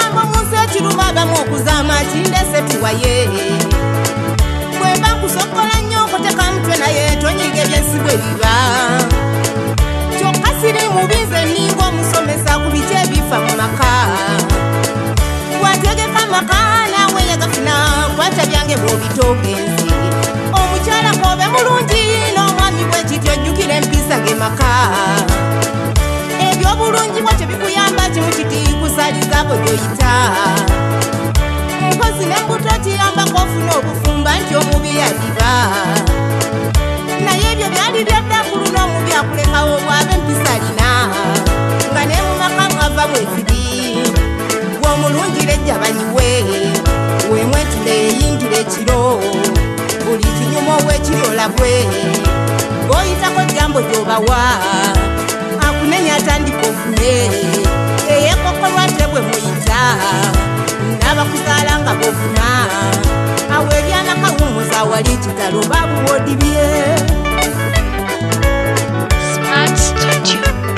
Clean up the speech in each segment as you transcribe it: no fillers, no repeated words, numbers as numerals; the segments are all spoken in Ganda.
ebigambo munsi ekirubabamu okuzama kindese tuwaye bwemba nkusokola nnyo okuteka mutwe naye tonyiga ebyensigo ebiba kyokka siri mubinze ninga omusomesa ku biki ebifa mu maka wategeka amaka nawe yagafuna kwata byange bw'obitoogenzi omukyala kobe mulungi n'omwami bwekityo ojjukira empisa ng'emaka ebyobulungi bwekyo bikuyamba kimu kiti kusalizaako gy'oyita mpozi n'embuto kiyambako ofuna obufumba nti omubi yadiba naye ebyo byali byaddakulu n'omubi akulekawo bwaba empisa alina nga ne mu maka mwava mweziri gw'omulungi lejja banyiwe wemwetula eyingira ekiro buli kinyuma ow'ekiryola gwe ng'oyitako jambo gy'obawa akunenya atandika ofune eyekokolwa te bwe muyita n'abakuzaala nga bofuna awo ebyanakawumuza wali kitalo babuwodibye Smart Studio.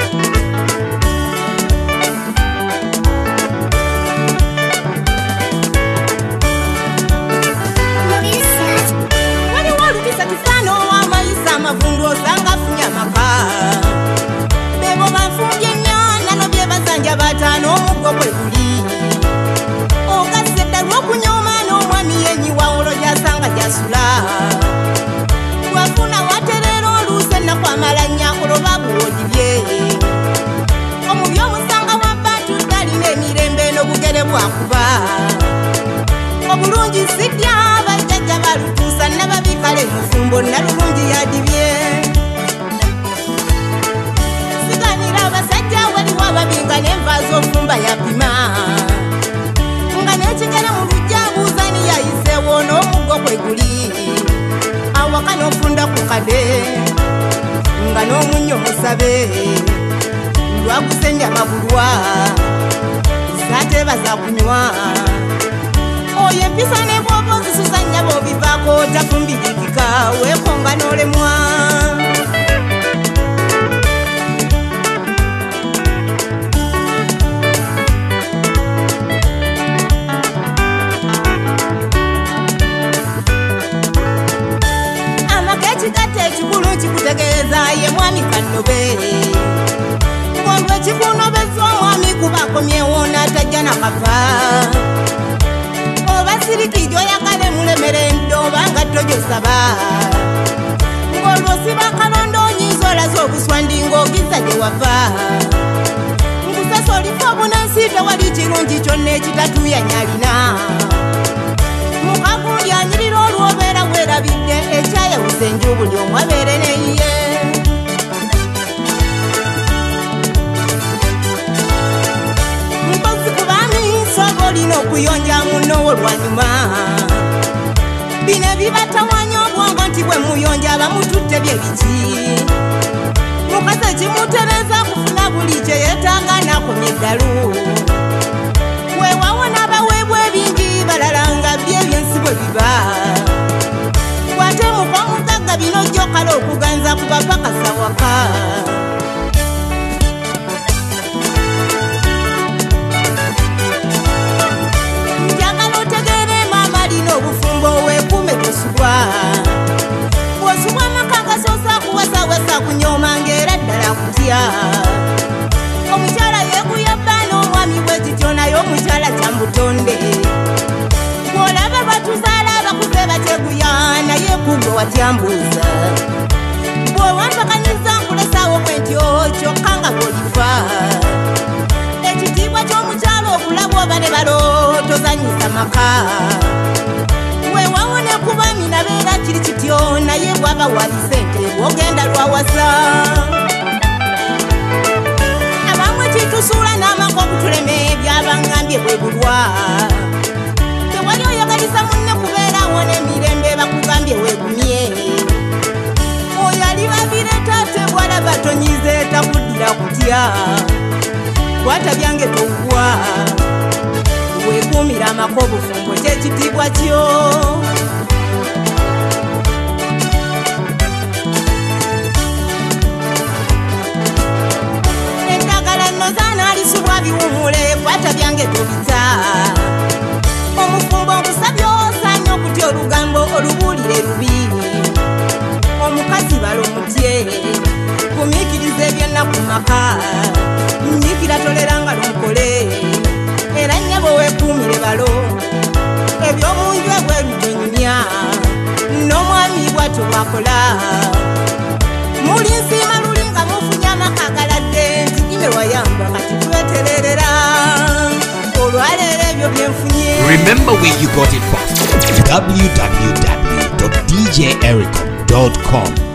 waliwo olupisa kifano amayisa amavundu osanga afunye amaka bebo banfumbye nnyo nano bye basanja bataano omuggo kwe guli ogazze dda lw'okunyooma n'omwami yenyiwa olwo gy'asanga gy'asula wafuna waterera oluusi ennaku amalanya oloba buwodibye omubi omusanga wabbantu talina emirembe n'obugere bwakuba obulungi sidya bajjajja balutuusa nababikale mufumbo nalulungi yadibye siganira abasajja waliwo ababinga n'enva z'ofumba yapima nga n'ekigere mu lujja abuuzani yayiseewo n'omuggo kwe guli awaka n'ofunda ku kade nga n'omunnyo musabe lwagusenja mabulwa zaatebaza kunywa oyo empisa ne bw'oba ozisuza nnyabo obivaako tafumbirikika weekonga n'olemwa amaka ekigatta ekikulu kikutegeeza ye mwami kannobe ng'olwo ekikunobeza omwami kuba akomyewo n'atajja nakava oba siriki gy'oyagala emulemere ndoba nga tojosaba ng'olwo siba kalondo onyiza olaza obuswandi ng'ogiza gye wava nkusasa olifa obunansi tewali kirungi kyonna ekitatuuyanya alina mukagundi anyirira olwobeera bwerabidde ekyayawusa enju buli omu abeere neyiye mpozi kubami soba olina okuyonja munnowo olwanyuma bino ebibatawanya obwongo nti bwe muyonja abamututte bye biki mukasa kimutereza kufuna buli kye yeetaaga n'akomya eddalu weewawo n'abaweebwa ebingi balala nga byebyensi bwe biba watemuka omugagga bino gy'okala okuganza ku bapakasa waka njagala otegeere maama alina obufumbo weekuume tosubwa bw'osubwa amaka gasoosa kuwasawasa kunyooma ng'era ddala kutya omukyala yeekuyabba n'omwami bwe kityo naye omukyala kyambutonde bw'olaba batuzaala abakuze bateguya naye kugwe watyambuuza bw'owampakanyiza nkulesaawo bwentyo kyokka nga bw'olifa ekitiibwa ky'omukyala okulaba oba ne balotozanyisa maka weewawo ne kubami nabeera kiri kityo naye bw'aba wali sente bw'ogenda lwawasa abamwe kitusuula n'amaka okutuleme byabangambye bwe bulwa tewali oyagaliza munne kubeerawo n'emirembe bakugambye weegumye oyo alibabireeta ate bw'alaba tonyize takuddira kutya kwata byange towugwa weekuumira amaka obufumbo kyekitiibwa kyo eddagala nno zaanaalisubwa biwumule kwata byange tobita maka nyikira toleranga lumukole era nnyabo wekumire balo ebyomunju ebwerudunya n'omwami bwatu bwakola muli nsima lulinga mufunya amakagalade ntigime wayamba kati twetererera olwaleero ebyo byenfunye. Remember where you got it from. www.djericom.com